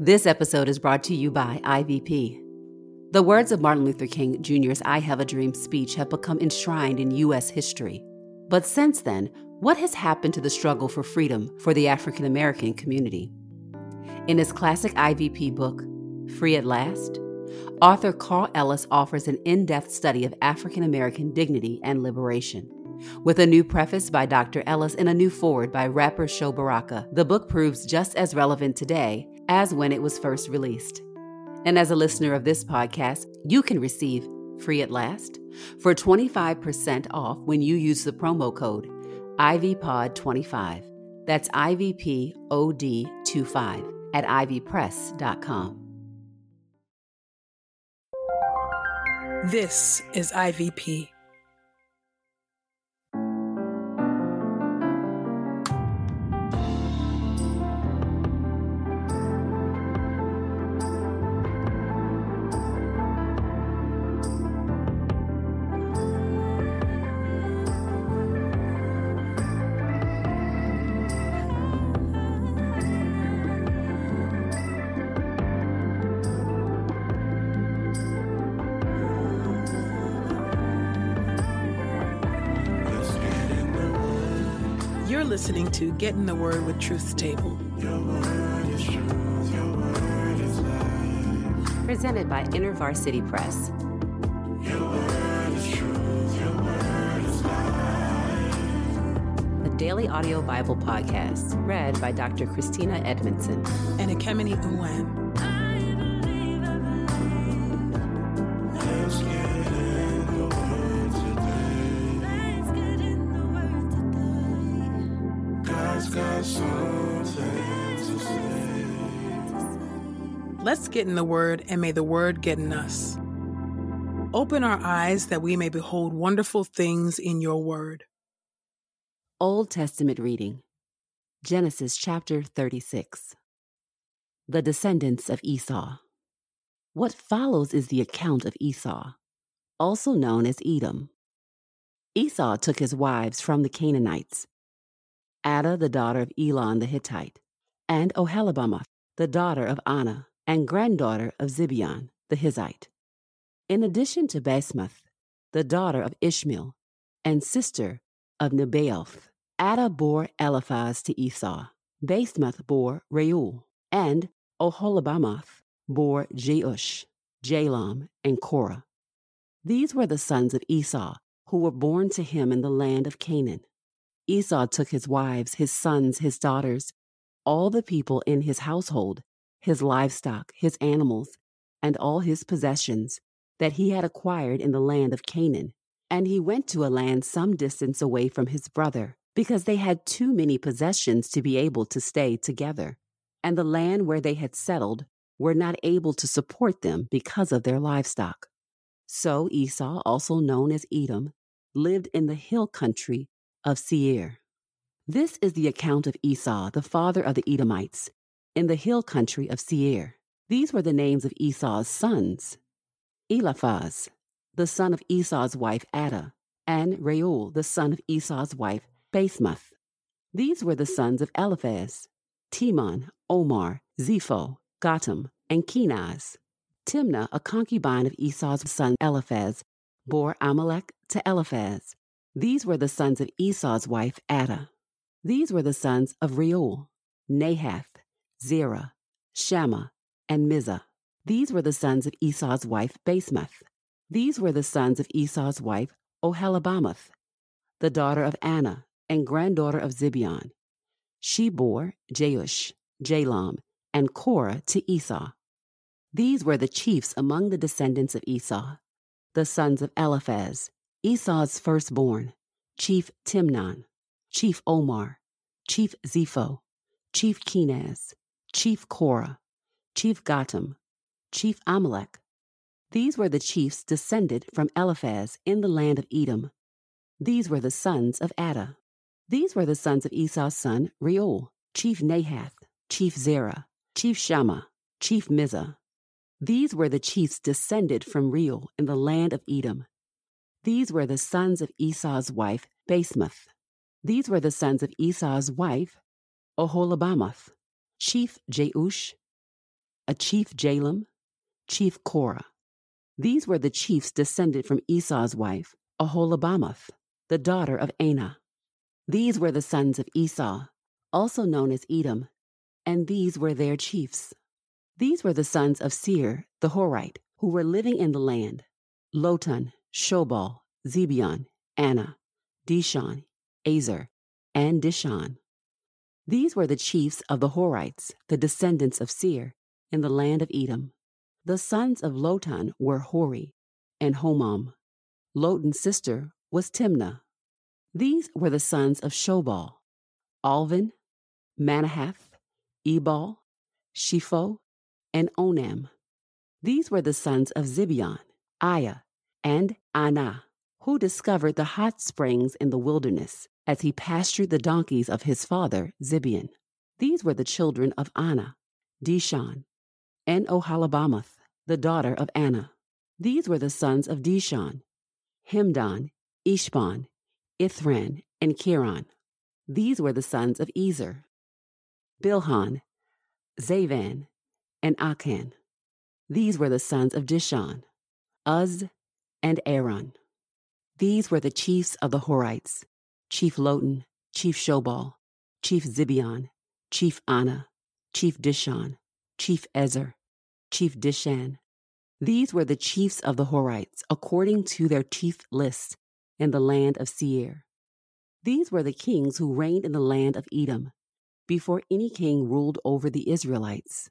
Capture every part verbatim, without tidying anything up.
This episode is brought to you by I V P. The words of Martin Luther King Junior's I Have a Dream speech have become enshrined in U S history. But since then, what has happened to the struggle for freedom for the African American community? In his classic I V P book, Free at Last, author Carl Ellis offers an in-depth study of African American dignity and liberation. With a new preface by Doctor Ellis and a new foreword by rapper Sho Baraka, the book proves just as relevant today as when it was first released. And as a listener of this podcast, you can receive Free at Last for twenty-five percent off when you use the promo code I V P O D twenty-five. That's I V P O D twenty-five at ivy press dot com. This is I V P. You're listening to Get in the Word with Truth's Table. Your word is truth, your word is life. Presented by InterVarsity Press. Your word is truth, your word is life. A daily audio Bible podcast read by Doctor Christina Edmondson And Ekemini Uwan. Let's get in the word today. God's got something to say. Let's get in the Word, and may the Word get in us. Open our eyes that we may behold wonderful things in your Word. Old Testament reading, Genesis chapter thirty-six. The descendants of Esau. What follows is the account of Esau, also known as Edom. Esau took his wives from the Canaanites, Adah the daughter of Elon the Hittite, and Oholibamah the daughter of Anah, and granddaughter of Zibeon the Hizzite. In addition to Basemath, the daughter of Ishmael, and sister of Nebaioth, Adah bore Eliphaz to Esau, Basemath bore Reuel, and Oholibamah bore Jeush, Jalam, and Korah. These were the sons of Esau, who were born to him in the land of Canaan. Esau took his wives, his sons, his daughters, all the people in his household, his livestock, his animals, and all his possessions that he had acquired in the land of Canaan, and he went to a land some distance away from his brother, because they had too many possessions to be able to stay together, and the land where they had settled were not able to support them because of their livestock. So Esau, also known as Edom, lived in the hill country of Seir. This is the account of Esau, the father of the Edomites, in the hill country of Seir. These were the names of Esau's sons: Eliphaz, the son of Esau's wife Adah, and Reuel, the son of Esau's wife Basemath. These were the sons of Eliphaz: Timon, Omar, Zepho, Gatam, and Kenaz. Timnah, a concubine of Esau's son Eliphaz, bore Amalek to Eliphaz. These were the sons of Esau's wife Adah. These were the sons of Reuel: Nahath, Zerah, Shammah, and Mizah. These were the sons of Esau's wife Basemath. These were the sons of Esau's wife Oholibamah, the daughter of Anah, and granddaughter of Zibeon. She bore Jeush, Jalam, and Korah to Esau. These were the chiefs among the descendants of Esau, the sons of Eliphaz, Esau's firstborn: Chief Timnon, Chief Omar, Chief Zepho, Chief Kenaz, Chief Korah, Chief Gatam, Chief Amalek. These were the chiefs descended from Eliphaz in the land of Edom. These were the sons of Adah. These were the sons of Esau's son Reuel: Chief Nahath, Chief Zerah, Chief Shammah, Chief Mizah. These were the chiefs descended from Reuel in the land of Edom. These were the sons of Esau's wife Basemath. These were the sons of Esau's wife Oholibamah: Chief Jeush, a chief Jalem, chief Korah. These were the chiefs descended from Esau's wife, Aholibamath, the daughter of Anah. These were the sons of Esau, also known as Edom, and these were their chiefs. These were the sons of Seir the Horite, who were living in the land: Lotan, Shobal, Zibeon, Anah, Dishon, Azer, and Dishon. These were the chiefs of the Horites, the descendants of Seir, in the land of Edom. The sons of Lotan were Hori and Homam. Lotan's sister was Timnah. These were the sons of Shobal: Alvin, Manahath, Ebal, Shepho, and Onam. These were the sons of Zibeon, Aiah, and Anah, who discovered the hot springs in the wilderness as he pastured the donkeys of his father Zibeon. These were the children of Anah, Dishon, and Oholibamath, the daughter of Anah. These were the sons of Dishon: Himdan, Ishban, Ithran, and Kiran. These were the sons of Ezer: Bilhan, Zavan, and Akan. These were the sons of Dishon: Uz and Aaron. These were the chiefs of the Horites: Chief Lotan, Chief Shobal, Chief Zibeon, Chief Anah, Chief Dishon, Chief Ezer, Chief Dishan. These were the chiefs of the Horites, according to their chief lists, in the land of Seir. These were the kings who reigned in the land of Edom, before any king ruled over the Israelites.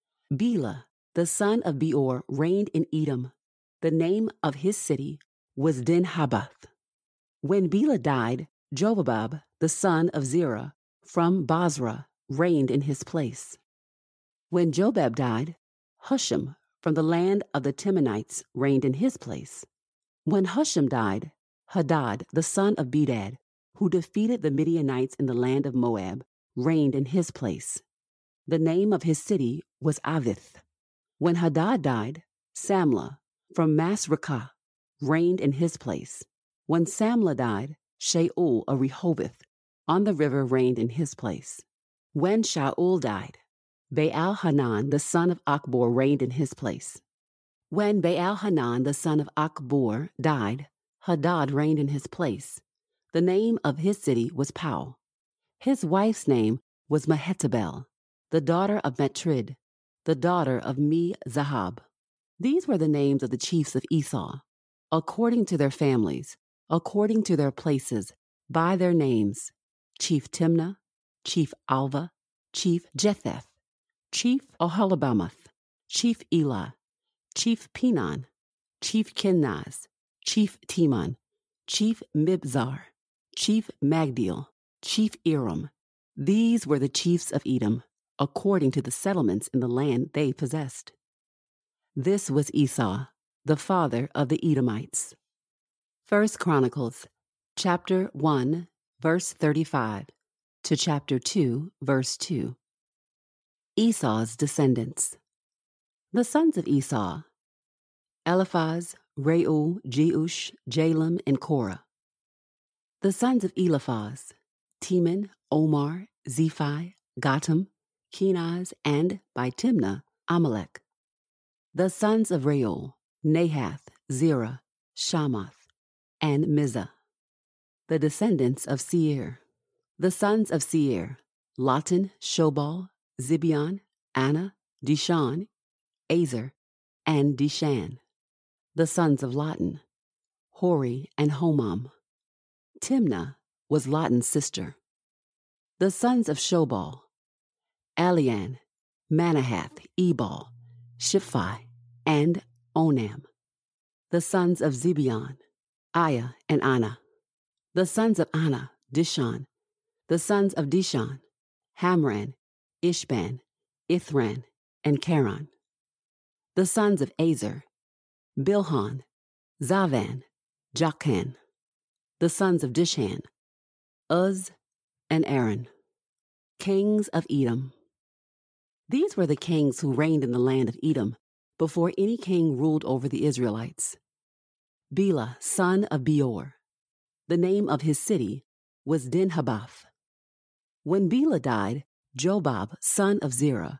Bela, the son of Beor, reigned in Edom. The name of his city was Dinhabath. When Bela died, Jobab, the son of Zerah, from Basra, reigned in his place. When Jobab died, Husham, from the land of the Temanites, reigned in his place. When Husham died, Hadad, the son of Bedad, who defeated the Midianites in the land of Moab, reigned in his place. The name of his city was Avith. When Hadad died, Samlah, from Masrekah, reigned in his place. When Samlah died, Shaul of Rehoboth, on the river, reigned in his place. When Shaul died, Baal-Hanan, the son of Achbor, reigned in his place. When Baal-Hanan, the son of Achbor, died, Hadad reigned in his place. The name of his city was Pau. His wife's name was Mehetabel, the daughter of Matrid, the daughter of Me-Zahab. These were the names of the chiefs of Esau, according to their families, according to their places, by their names: Chief Timnah, Chief Alva, Chief Jetheth, Chief Oholibamath, Chief Elah, Chief Pinon, Chief Kenaz, Chief Timon, Chief Mibzar, Chief Magdiel, Chief Iram. These were the chiefs of Edom, according to the settlements in the land they possessed. This was Esau, the father of the Edomites. First Chronicles, chapter one, verse thirty-five, to chapter two, verse two. Esau's descendants. The sons of Esau: Eliphaz, Reuel, Jeush, Jalem, and Korah. The sons of Eliphaz: Teman, Omar, Zephi, Gatam, Kenaz, and, by Timnah, Amalek. The sons of Reuel: Nahath, Zerah, Shamath, and Mizah. The descendants of Seir. The sons of Seir: Lotan, Shobal, Zibeon, Anah, Dishon, Azer, and Dishan. The sons of Lotan: Hori and Homam. Timnah was Lotan's sister. The sons of Shobal: Alian, Manahath, Ebal, Shiphi, and Onam. The sons of Zibeon: Aiah and Anah. The sons of Anah: Dishon. The sons of Dishon: Hamran, Ishban, Ithran, and Karan. The sons of Azer: Bilhan, Zavan, Jachan. The sons of Dishan: Uz and Aaron. Kings of Edom. These were the kings who reigned in the land of Edom before any king ruled over the Israelites. Bela, son of Beor. The name of his city was Dinhabath. When Bela died, Jobab, son of Zerah,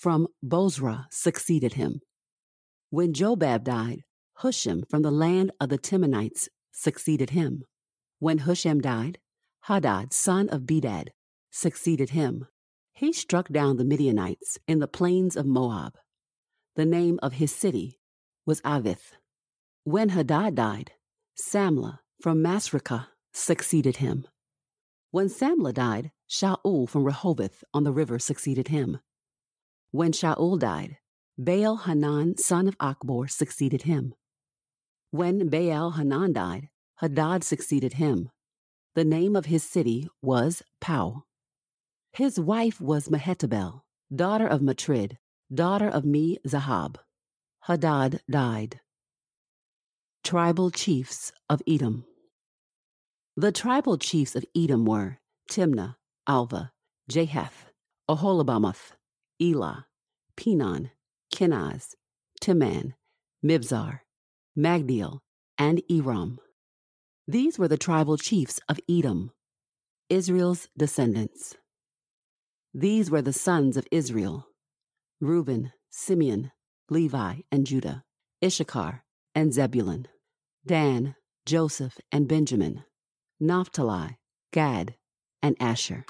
from Bozrah succeeded him. When Jobab died, Husham from the land of the Temanites succeeded him. When Husham died, Hadad, son of Bedad, succeeded him. He struck down the Midianites in the plains of Moab. The name of his city was Avith. When Hadad died, Samlah from Masrekah succeeded him. When Samlah died, Shaul from Rehoboth on the river succeeded him. When Shaul died, Baal-Hanan, son of Achbor, succeeded him. When Baal-Hanan died, Hadad succeeded him. The name of his city was Pau. His wife was Mehetabel, daughter of Matrid, daughter of Me-Zahab. Hadad died. Tribal chiefs of Edom. The tribal chiefs of Edom were Timnah, Alva, Jahath, Oholibamath, Elah, Pinon, Kenaz, Timan, Mibzar, Magdiel, and Eram. These were the tribal chiefs of Edom, Israel's descendants. These were the sons of Israel: Reuben, Simeon, Levi, and Judah, Issachar, and Zebulun, Dan, Joseph, and Benjamin, Naphtali, Gad, and Asher.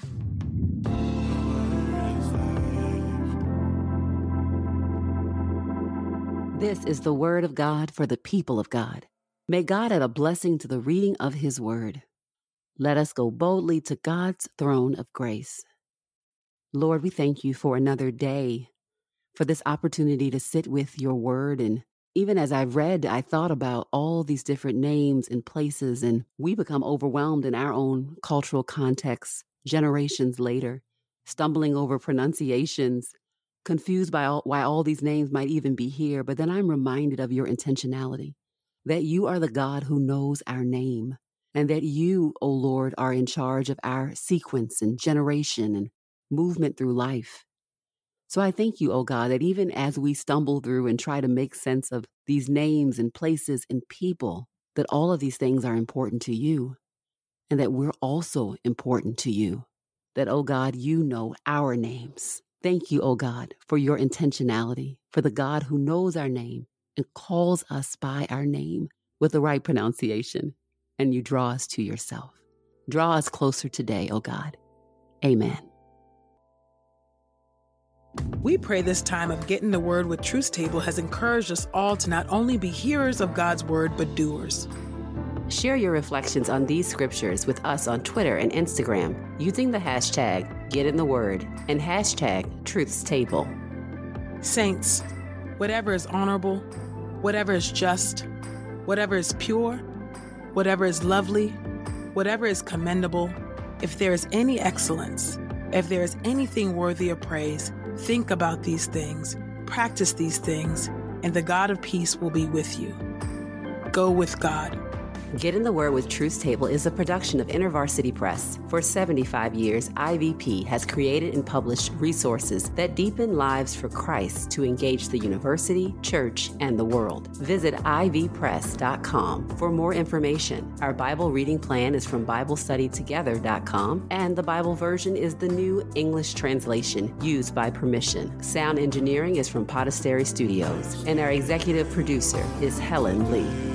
This is the word of God for the people of God. May God add a blessing to the reading of his word. Let us go boldly to God's throne of grace. Lord, we thank you for another day, for this opportunity to sit with your word. And even as I read, I thought about all these different names and places, and we become overwhelmed in our own cultural context generations later, stumbling over pronunciations, confused by all, why all these names might even be here. But then I'm reminded of your intentionality, that you are the God who knows our name, and that you, O Lord, are in charge of our sequence and generation and movement through life. So I thank you, O God, that even as we stumble through and try to make sense of these names and places and people, that all of these things are important to you, and that we're also important to you, that, O God, you know our names. Thank you, O God, for your intentionality, for the God who knows our name and calls us by our name with the right pronunciation, and you draw us to yourself. Draw us closer today, O God. Amen. We pray this time of Getting the Word with Truth Table has encouraged us all to not only be hearers of God's word, but doers. Share your reflections on these scriptures with us on Twitter and Instagram using the hashtag GetInTheWord and hashtag TruthsTable. Saints, whatever is honorable, whatever is just, whatever is pure, whatever is lovely, whatever is commendable, if there is any excellence, if there is anything worthy of praise, think about these things, practice these things, and the God of peace will be with you. Go with God. Get in the Word with Truth Table is a production of InterVarsity Press. For seventy-five years, I V P has created and published resources that deepen lives for Christ to engage the university, church, and the world. Visit I V press dot com for more information. Our Bible reading plan is from Bible Study Together dot com, and the Bible version is the new English translation used by permission. Sound engineering is from Podastery Studios, and our executive producer is Helen Lee.